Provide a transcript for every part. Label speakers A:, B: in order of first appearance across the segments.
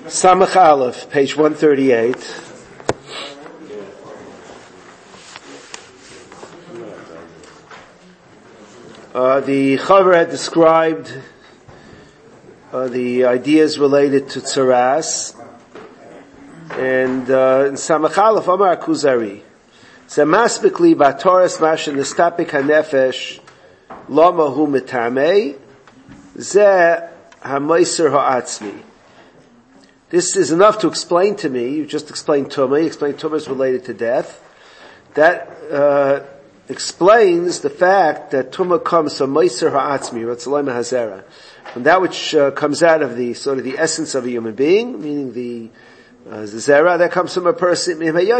A: Samach Aleph, page 138. The Chaver had described the ideas related to Tzaras, and in Samach Aleph, Amar Kuzari, Zemaspikli batoras mashin nestapik hanefesh lama hu mitamei ze hamoiser ha'atzmi. This is enough to explain to me. You just explained Tumah. You explained Tumah is related to death. That explains the fact that Tumah comes from Moiser Ha'atzmi, Ratzalai Mahazera, from that which comes out of the sort of the essence of a human being, meaning the Zera, that comes from a person.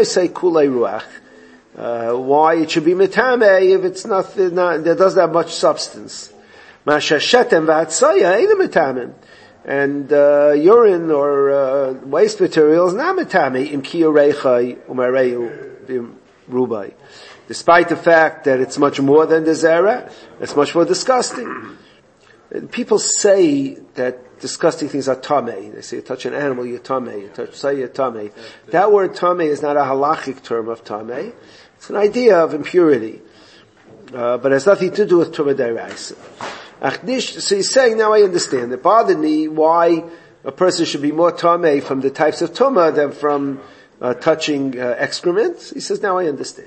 A: Why it should be Mitame if it's not there doesn't have much substance. Mashashetem v'atzaya ain't a Mitamim. And urine or waste material is not Mitame im kiyorechai umareu rubai. Despite the fact that it's much more than the Zera, it's much more disgusting. And people say that disgusting things are tamei. They say you touch an animal, you're tamei. You touch say you're tamei. That word tamei is not a halachic term of tamei. It's an idea of impurity. But it has nothing to do with Tumah D'Oraisa. So he's saying, now I understand. It bothered me why a person should be more tamei from the types of Tumah than from touching excrement. He says, now I understand.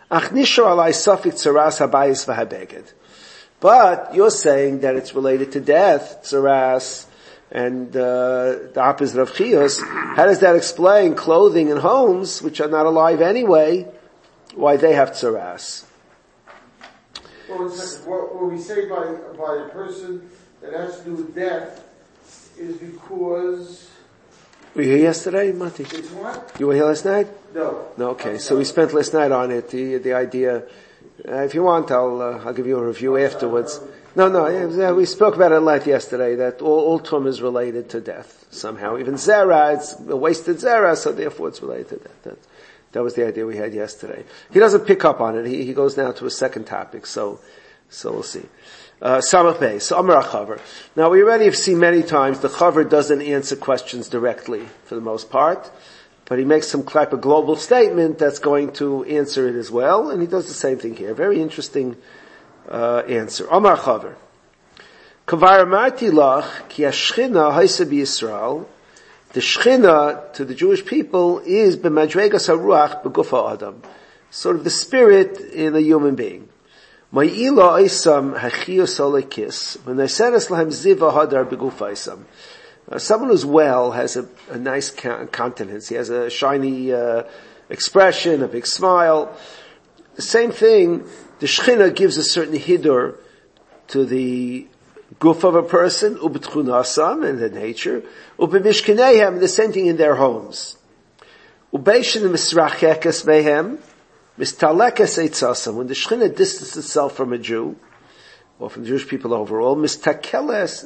A: But you're saying that it's related to death, tzaras, and the opposite of chiyus. How does that explain clothing and homes, which are not alive anyway, why they have tzaras?
B: Well, what we say by a person that has to do with death is because...
A: Were you here yesterday, Mati?
B: What?
A: You were here last night?
B: No.
A: No, okay. So we spent last night on it, the idea. If you want, I'll give you a review afterwards. No, we spoke about it a lot yesterday, that all tum is related to death, somehow. Even zera, it's a wasted zera, so therefore it's related to death. That was the idea we had yesterday. He doesn't pick up on it. He goes now to a second topic, so we'll see. Samach Bey, so Amar HaChaver. Now we already have seen many times the Chaver doesn't answer questions directly, for the most part, but he makes some type of global statement that's going to answer it as well, and he does the same thing here. Very interesting answer. Amar HaChaver. Kavar amarti lach ki hashchina haisa b'Yisrael. The Shechina to the Jewish people is b'madregas haruach b'gufa adam, sort of the spirit in a human being. Ma'ila isam hachiyus olekis, when they said lahem ziva hadar b'gufa isam. Someone who's well has a nice countenance. He has a shiny expression, a big smile. The same thing, the Shechina gives a certain hidur to the guf of a person, ubetchunasam, in the nature, ubemishkenehem, the same thing in their homes. Ubeishin misrachekes mehem, mistalekes eitzasam, when the Shechina distances itself from a Jew, or from the Jewish people overall, mistakeles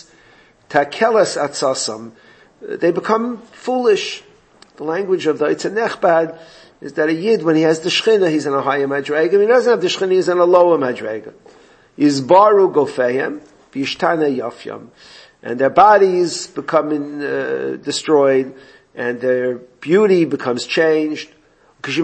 A: atzasam, they become foolish. The language of the Eitzah Nechbad is that a Yid, when he has the Shechina, he's in a higher madrega. When he doesn't have the Shechina, he's in a lower madrega. Yizbaru gofehem, v'yishtana yafyam. And their bodies become destroyed, and their beauty becomes changed. When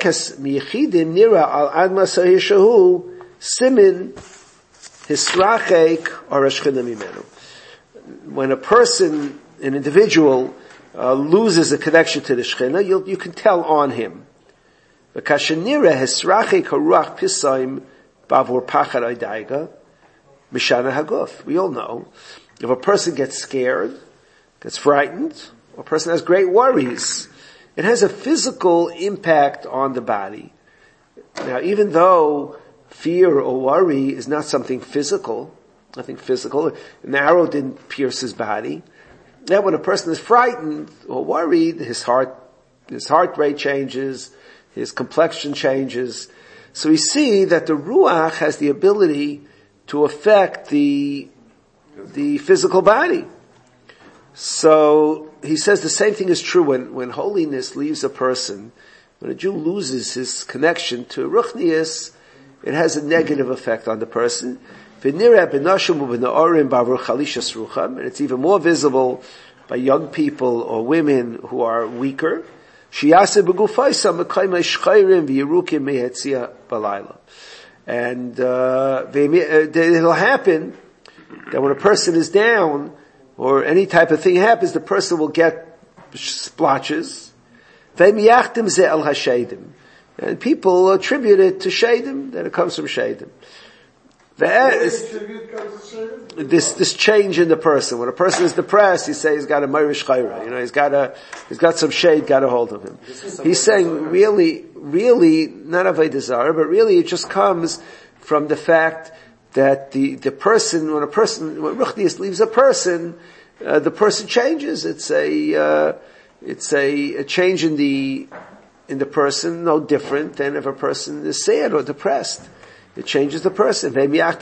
A: a person, an individual, loses a connection to the Shechina, you can tell on him. We all know, if a person gets scared, gets frightened, or a person has great worries, it has a physical impact on the body. Now, even though fear or worry is not something physical, an arrow didn't pierce his body. Now, when a person is frightened or worried, his heart rate changes, his complexion changes. So we see that the Ruach has the ability to affect the physical body. So he says the same thing is true when holiness leaves a person. When a Jew loses his connection to Ruchnius, it has a negative effect on the person. And it's even more visible by young people or women who are weaker. Shiyase b'gufaisa mekayma shchayrim v'yerukim mehetzia balayla. And it'll happen that when a person is down, or any type of thing happens, the person will get splotches. And people attribute it to Shadim, that it comes from Shadim. This change in the person. When a person is depressed, he says he's got a Mayrish Chayra. He's got some shade got a hold of him. He's saying really, not Avodah Zarah, but really it just comes from the fact that the person, when Ruchnius leaves a person, the person changes. It's a change in the person, no different than if a person is sad or depressed. It changes the person. And the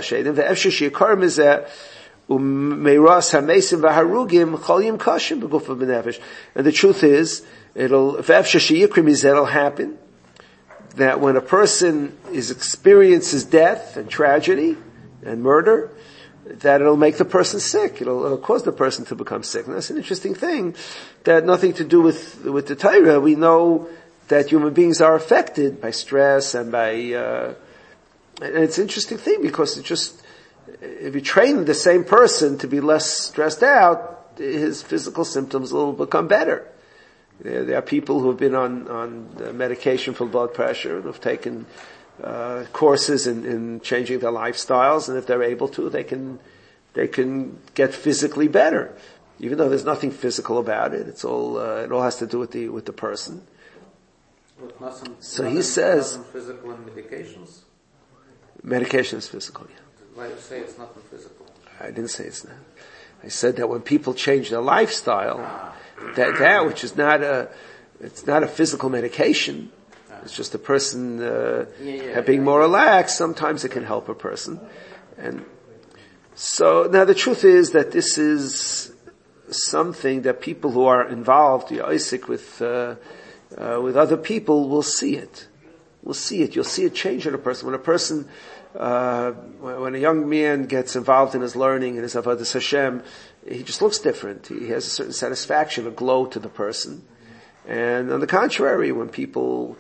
A: truth is, it'll happen that when a person experiences death and tragedy and murder, that it'll make the person sick. It'll cause the person to become sick. And that's an interesting thing that had nothing to do with the Torah. We know that human beings are affected by stress and by, and it's an interesting thing because if you train the same person to be less stressed out, his physical symptoms will become better. There are people who have been on medication for blood pressure and have taken courses in changing their lifestyles, and if they're able to, they can get physically better, even though there's nothing physical about it. It all has to do with the person. So he says,
C: physical and medications.
A: Medication is physical. Yeah.
C: Why do you say it's not physical?
A: I didn't say it's not. I said that when people change their lifestyle, that which is it's not a physical medication. It's just a person being more relaxed. Sometimes it can help a person. And so now the truth is that this is something that people who are involved, Isaac, with other people will see it. We'll see it. You'll see a change in a person. When a person, when a young man gets involved in his learning and his avodas Hashem, he just looks different. He has a certain satisfaction, a glow to the person. And on the contrary, when people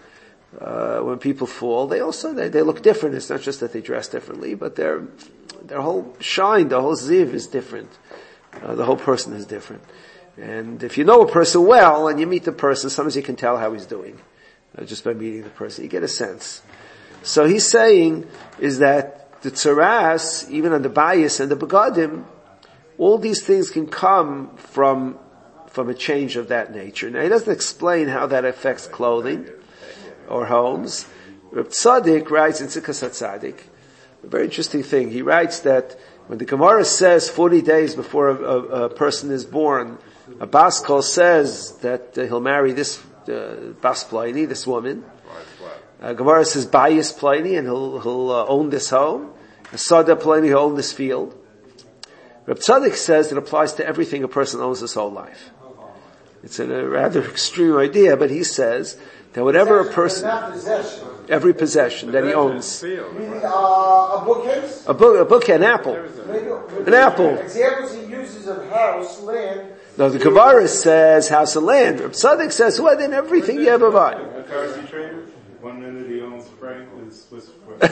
A: fall, they look different. It's not just that they dress differently, but their whole shine, the whole ziv is different. The whole person is different. And if you know a person well and you meet the person, sometimes you can tell how he's doing. Just by meeting the person. You get a sense. So he's saying is that the tzaras, even on the bayis and the begadim, all these things can come from a change of that nature. Now he doesn't explain how that affects clothing or homes. Reb Tzaddik writes in Tzikas HaTzadik, a very interesting thing. He writes that when the Gemara says 40 days before a person is born, a bas kol says that he'll marry this Bas Pliny, this woman. Gemara says Bayis Pliny, and he'll own this home. Sada Pliny, he'll own this field. Reb Tzaddik says it applies to everything a person owns his whole life. It's a rather extreme idea, but he says that whatever a person, every possession that he owns,
B: A bookcase?
A: a book, an apple, an apple.
B: Examples he uses of house, land.
A: No, the Gemara says house and land. Reb Tzaddik says, well, then everything you ever buy.
D: A currency trader, 1 minute he owns franc is Swiss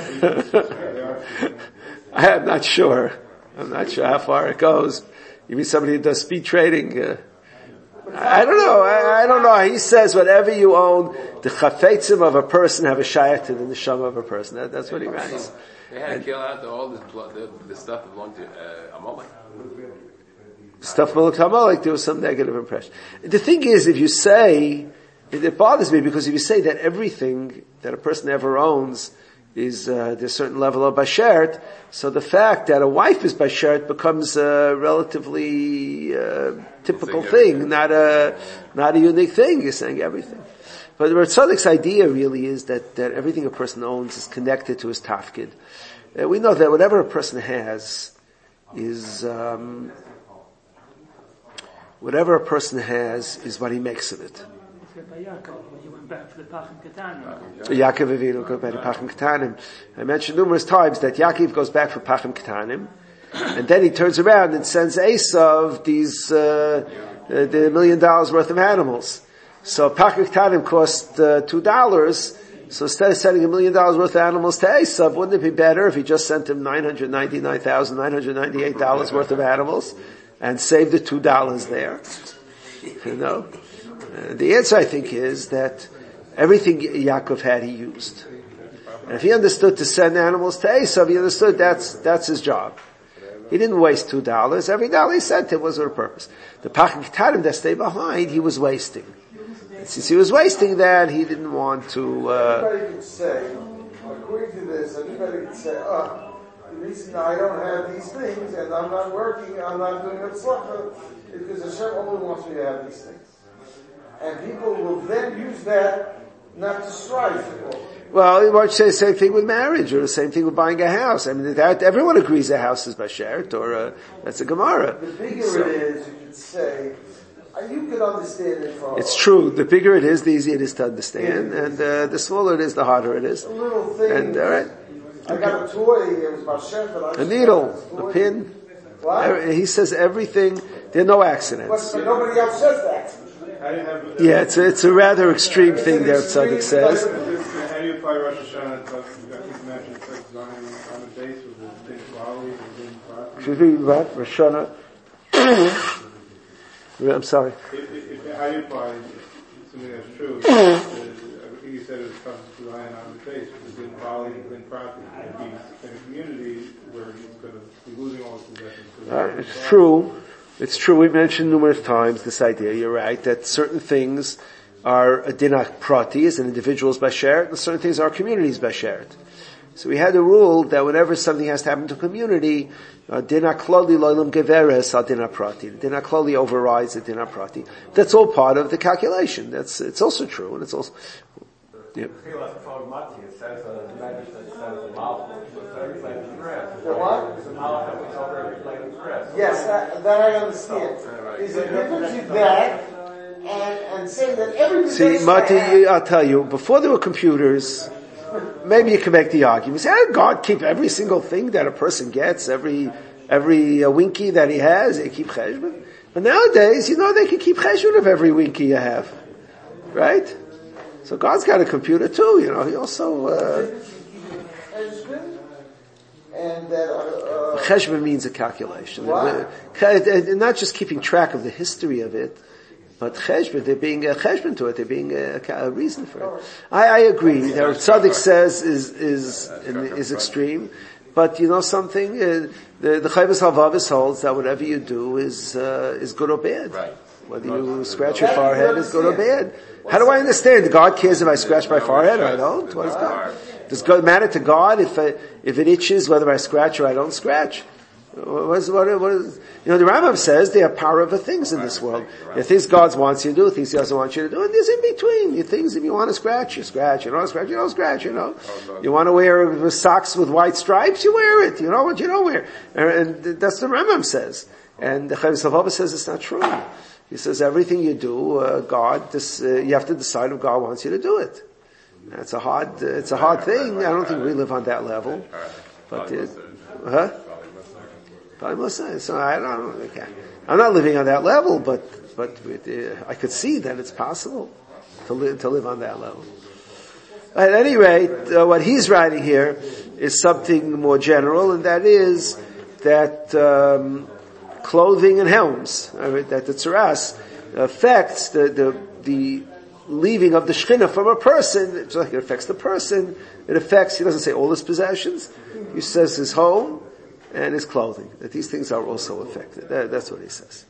A: I'm not sure how far it goes. You mean somebody who does speed trading? I don't know. I don't know. He says whatever you own, the chafetzim of a person have a shayach to the neshama of a person. That's what he writes.
E: They had to kill out all the stuff that belonged to Amalek.
A: Stuff Malak Amalek, there was some negative impression. The thing is, if you say, it bothers me because if you say that everything that a person ever owns is there's a certain level of bashert, so the fact that a wife is bashert becomes a relatively typical thing, not a unique thing. You're saying everything. But the Tzadik's idea really is that everything a person owns is connected to his tafkid. We know that whatever a person has is whatever a person has is what he makes of it. Yaakov Avinu goes back to Pachim Ketanim. I mentioned numerous times that Yaakov goes back for Pachim Ketanim, and then he turns around and sends Esav the $1 million worth of animals. So Pakik Tanim cost $2. So instead of sending $1 million worth of animals to Esav, wouldn't it be better if he just sent him $999,998 worth of animals and saved the $2 there? You know? The answer, I think, is that everything Yaakov had, he used. And if he understood to send animals to Esav, he understood that's his job. He didn't waste $2. Every dollar he sent him was for a purpose. The Pakik Tanim that stayed behind, he was wasting. Since he was wasting that, he didn't want to...
B: Anybody could say, according to this, anybody could say, the reason I don't have these things and I'm not working, I'm not doing a tzlacha, is because Hashem only wants me to have these things. And people will then use that not to strive for.
A: Well, you might say the same thing with marriage, or the same thing with buying a house. I mean, everyone agrees a house is bashert, or that's a Gemara.
B: The bigger it is, you could say, you could understand it from...
A: It's true. The bigger it is, the easier it is to understand, and the smaller it is, the harder it is.
B: A little thing.
A: And right.
B: I got a toy. It was bashert.
A: A needle, a pin.
B: What?
A: He says everything. There are no accidents.
B: But nobody else says that.
A: Yeah, it's a rather extreme thing there. Tzaddik says.
D: How do you apply Rosh Hashanah? I think you mentioned Zion on the base with the big Bali and then
A: Excuse me, what? Rosh Hashanah. I'm sorry.
D: How do you apply something that's true? I think you said it was Zion on the base with the Bali and then property. In a community where he's going to be losing all his possessions.
A: It's true. It's true. We mentioned numerous times this idea. You're right that certain things are a dinak prati, as an individual's bashert, and certain things are communities bashert. So we had a rule that whenever something has to happen to a community, dinak klali loilam geveres al dinak prati. Dinak klali overrides the dinak prati. That's all part of the calculation. It's also true, and it's also. Yeah.
B: Yes, that I understand. Is it different to that and saying that everybody...
A: See, Mati, I'll tell you, before there were computers, maybe you can make the argument. Say, God keep every single thing that a person gets, every winky that he has, they keep cheshbon. But nowadays, they can keep cheshbon of every winky you have. Right? So God's got a computer too, he also...
B: And that
A: cheshbon means a calculation. Not just keeping track of the history of it, but cheshbon, there being a cheshbon to it, there being a reason for it. I agree that what Tzaddik says is extreme, but something, the Chayvus Halvavis holds that whatever you do is good or bad. Right. Whether you scratch your forehead is good or bad. How do I understand? God cares if I scratch my forehead or I don't? What is God? Does it matter to God if it itches whether I scratch or I don't scratch? What is, the Rambam says there are power over things in this world. There are things God wants you to do, things He doesn't want you to do, and there's in between. There are things if you want to scratch, you scratch. You don't want to scratch, you don't scratch. You want to wear socks with white stripes, you wear it. You know what you don't wear, and that's the Rambam says. And the Chavis Halvavis says it's not true. He says everything you do, you have to decide if God wants you to do it. It's a hard thing. I don't think we live on that level. But, so I'm not living on that level, but I could see that it's possible to live on that level. At any rate, what he's writing here is something more general, and that is that, clothing and helms, that the tzaras affects the leaving of the Shekhinah from a person. It's like it affects the person. It affects, he doesn't say all his possessions. He says his home and his clothing. That these things are also affected. That's what he says.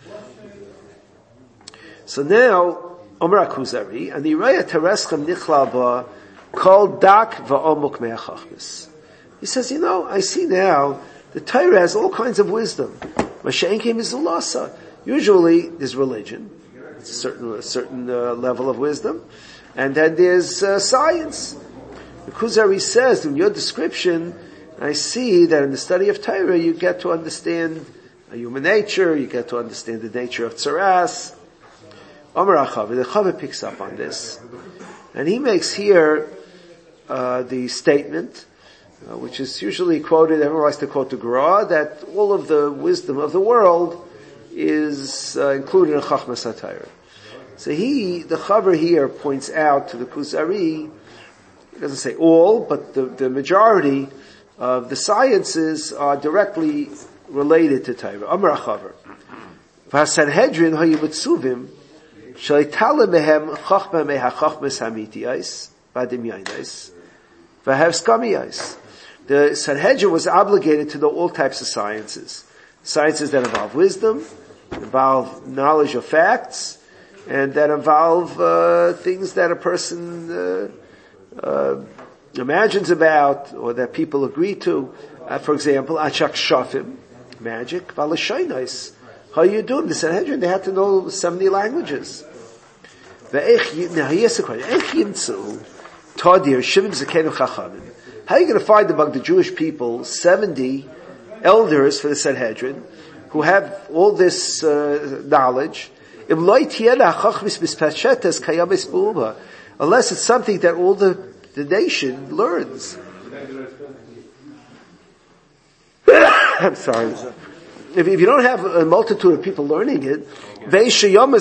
A: So now, Omer HaKuzari, and the Yiraya Tereschem Nichlal Ba, called Dak Va'omuk Me'achachmis. He says, I see now, the Torah has all kinds of wisdom. Masha'enkim is ulasa. Usually, there's religion. It's a certain level of wisdom. And then there's science. The Kuzari says, in your description, I see that in the study of Torah, you get to understand human nature, you get to understand the nature of tzaras. Omer HaChavah, the Chavah picks up on this. And he makes here the statement, which is usually quoted, everyone likes to quote the Gra, that all of the wisdom of the world is included in Chachmas HaTorah. So the Chaver here points out to the Kuzari, he doesn't say all, but the majority of the sciences are directly related to Torah. Amar HaChaver. V'hasanhedrin hayu mitzuvim sh'leitala mehem chachma mehachachmas hamitiyais v'adimyainais v'havskamiyais. The Sanhedrin was obligated to know all types of sciences. Sciences that involve wisdom, involve knowledge of facts, and that involve things that a person imagines about, or that people agree to. For example, Achak Shafim, magic, Valashainais. How are you doing? The Sanhedrin, they had to know 70 languages. Now here's the question. How are you going to find among the Jewish people 70 elders for the Sanhedrin who have all this knowledge? Unless it's something that all the nation learns. I'm sorry. If you don't have a multitude of people learning it, when a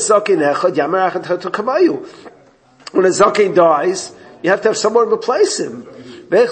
A: zaken dies, you have to have someone replace him. How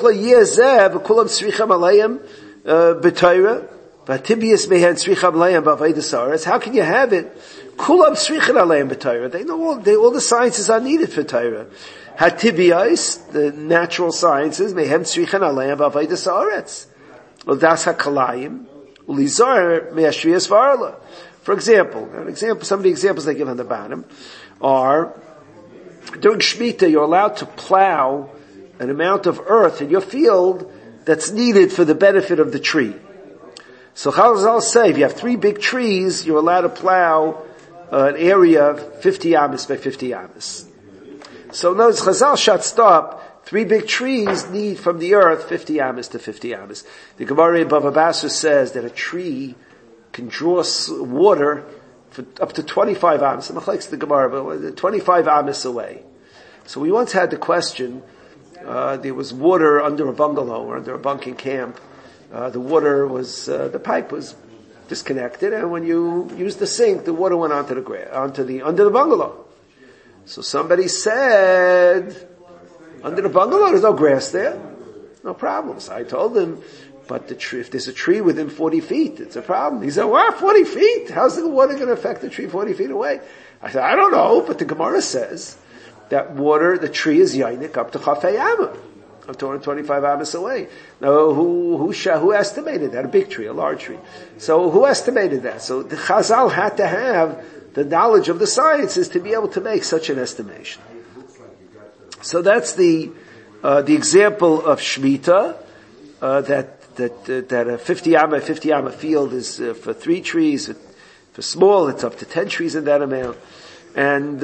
A: can you have it? They know all the sciences are needed for Torah. Hatibiyais, the natural sciences, mehem tzrichan aleim b'avodas haaretz. Udas hakalayim ulizar me'ashriyas v'arla. For example, some of the examples they give on the bottom are, during Shemitah you're allowed to plow an amount of earth in your field that's needed for the benefit of the tree. So Chazal say, if you have 3 big trees, you're allowed to plow an area of 50 amas by 50 amas. So notice Chazal shot stop, 3 big trees need from the earth 50 amas to 50 amas. The Gemara in Bava Basra says that a tree can draw water for up to 25 amas. I'm like the Gemara, but 25 amas away. So we once had the question, there was water under a bungalow or under a bunking camp. The water was, the pipe was disconnected, and when you used the sink, the water went under the bungalow. So somebody said, under the bungalow, there's no grass there. No problem. So I told him, but if there's a tree within 40 feet, it's a problem. He said, what, 40 feet? How's the water going to affect the tree 40 feet away? I said, I don't know, but the Gemara says that the tree is yainik up to Chafei Amma. I'm 225 amas away. Now, who estimated that? A big tree, a large tree. So who estimated that? So the Chazal had to have the knowledge of the sciences to be able to make such an estimation. So that's the example of Shemitah, that a 50 amma field is for 3 trees. For small, it's up to 10 trees in that amount. And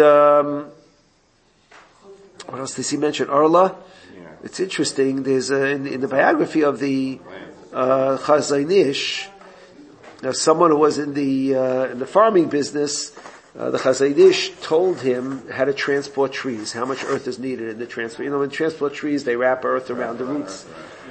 A: what else does he mention? Arla. It's interesting. There's in the biography of the Chazon Ish, someone who was in the farming business. The Chazon Ish told him how to transport trees, how much earth is needed in the transport. You know, when transport trees, they wrap earth around the roots.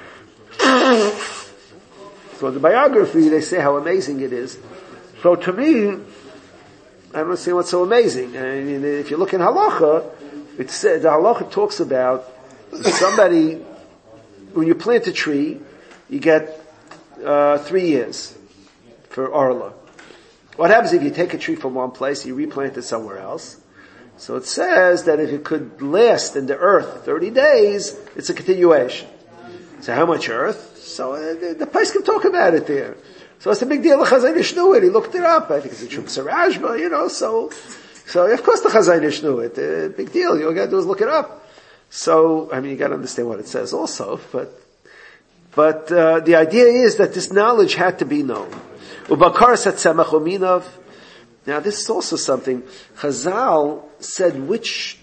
A: So in the biography, they say how amazing it is. So to me, I don't see what's so amazing. I mean, if you look in Halacha, it said the Halacha talks about somebody, when you plant a tree, you get 3 years for Arla. What happens if you take a tree from one place, you replant it somewhere else? So it says that if it could last in the earth 30 days, it's a continuation. So how much earth? So the place can talk about it there. So it's a big deal. The Chazon Ish knew it. He looked it up. I think it's a Chum Sarajma, so of course the Chazon Ish knew it. Big deal. All you got to do is look it up. So, I mean, you got to understand what it says also, but the idea is that this knowledge had to be known. Ubakar satzemach uminav. Now, this is also something Chazal said which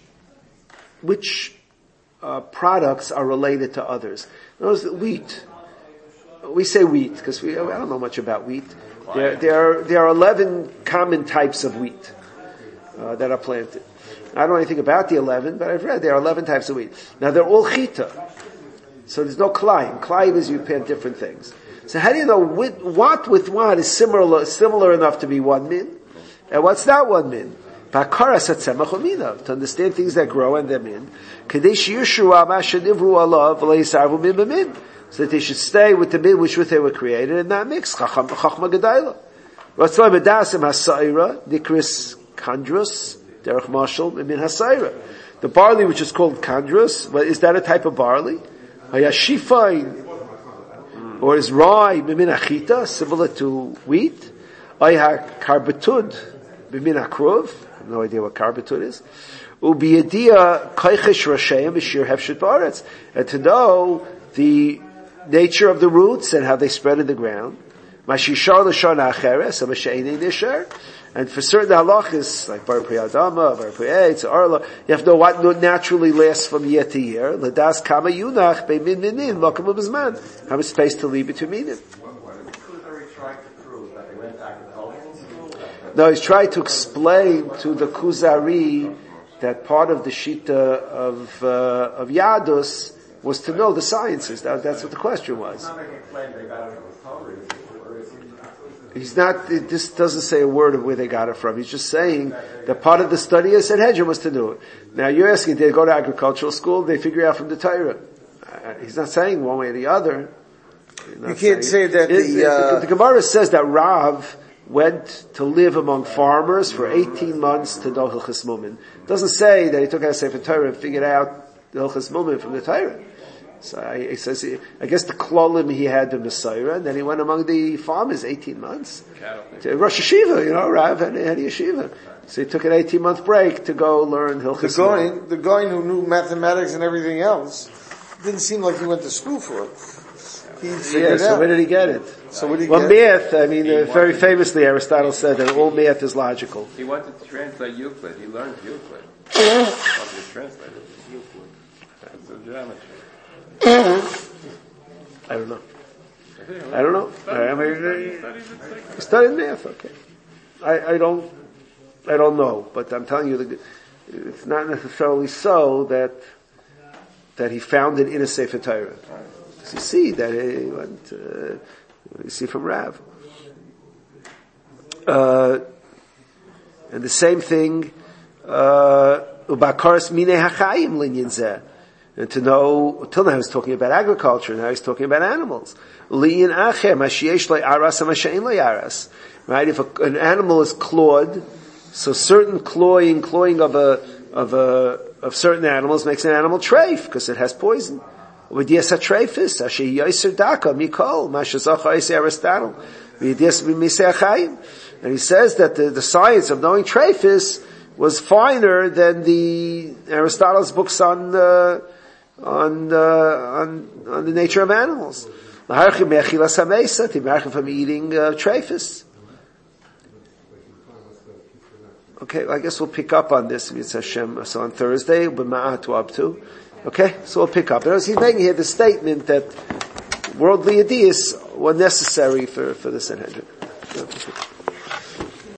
A: products are related to others. Notice wheat. We say wheat because I don't know much about wheat. There are 11 common types of wheat that are planted. I don't know anything about the 11, but I've read there are 11 types of wheat. Now they're all chita. So there's no klayim. Klayim is you plant different things. So how do you know what with what is similar enough to be one min? And what's that one min? Bakaras hatzemach umina, to understand things that grow and their min. Kadesh yishua ma shenivru alav v'leisarvu min b'min. So that they should stay with the min which with they were created and not mix. Chachma gedayla. Ratzoi medasim hasayra, nikris kandrus, derech mashal, min hasayra. The barley which is called kandrus, is that a type of barley? Hayashifain, or is rye min achita, similar to wheat? Ayha karbatud, min akrov, I have no idea what karbatud is. Ubiyadia kaichesh rasheim b'shir hefshet ba'aretz, and to know the nature of the roots and how they spread in the ground. Mashishar l'shon acheres, and masheini nishar. And for certain halachas, like bar pri adama, bar pri eitz, arla, you have to know what naturally lasts from year to year. Ladas kama yunach be'min minin, makam ubizman. How much space to leave between it? No, he's trying to explain to the Kuzari that part of the Shita of Yadus was to know the sciences. That's what the question was. He's not, this doesn't say a word of where they got it from. He's just saying that part of the study of Sanhedrin was to do it. Now you're asking, did they go to agricultural school? They figure out from the Torah. He's not saying one way or the other.
B: You can't say that
A: the Gemara says that Rav went to live among farmers for 18 months to know Hilchas Mumin. It doesn't say that he took out a Sefer Torah and figured out the Hilchas Mumin from the Torah. So he says, I guess the klolim he had the Messiah, and then he went among the farmers 18 months. To Rosh Yeshiva, Rav had Yeshiva. So he took an 18-month break to go learn Hilchas Mumin.
B: The guy who knew mathematics and everything else didn't seem like he went to school for it.
A: So where did he get it?
B: So what did he
A: get? Math, very famously Aristotle said that all math is logical.
E: He wanted to translate Euclid. He learned Euclid. He wanted to translate it. Euclid. That's the geometry.
A: I don't know. He studied math, okay. I don't know, but I'm telling you, it's not necessarily so that he found it in a Sefer Torah. So you see that he went, you see from Rav. And the same thing, ubakaris mine hachayim linyan zeh. And to know, till now he was talking about agriculture, now he's talking about animals. Linyan acher, mashiesh le aras and mashein le aras. Right? If an animal is clawed, so certain clawing of certain animals makes an animal treif, because it has poison. And he says that the science of knowing treifis was finer than the Aristotle's books on the nature of animals. From eating treifis. Okay, I guess we'll pick up on this. So on Thursday, okay, so we'll pick up. He's making here the statement that worldly ideas were necessary for the Sanhedrin.